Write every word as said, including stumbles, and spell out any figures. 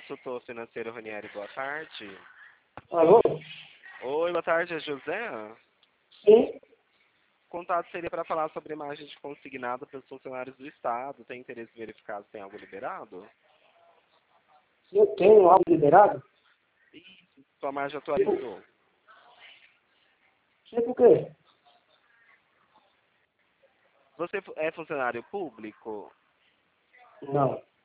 consultor financeiro Ranieri, boa tarde. Alô? Oi, boa tarde, é José? Sim? O contato seria para falar sobre imagem de consignado para os funcionários do Estado. Tem interesse em verificar se tem algo liberado? Eu tenho algo liberado? Isso, sua margem atualizou. Tipo o quê? Você é funcionário público? Não.